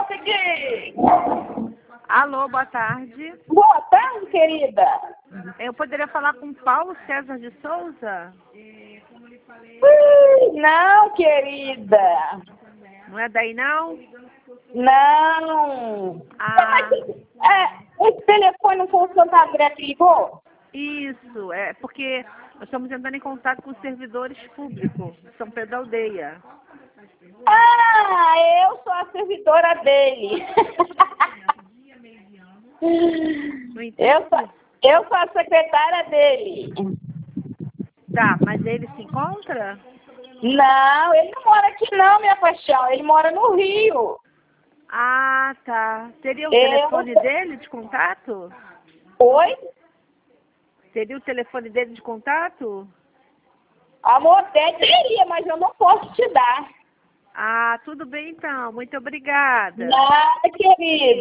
consegui! Alô, boa tarde. Boa tarde, querida. Eu poderia falar com Paulo César de Souza? Não, querida. Não é daí, não? Não. Ah, Esse telefone não foi o Santo André que ligou? isso. É porque nós estamos entrando em contato com os servidores públicos de São Pedro da Aldeia. Ah, eu sou a servidora dele. Não entende? Eu sou a secretária dele. Tá, mas ele se encontra? Não, ele não mora aqui não, minha paixão. Ele mora no Rio. Ah, tá. Teria o telefone dele de contato? Oi? Teria o telefone dele de contato? Amor, até teria, mas eu não posso te dar. Ah, tudo bem então. Muito obrigada. Nada, querido.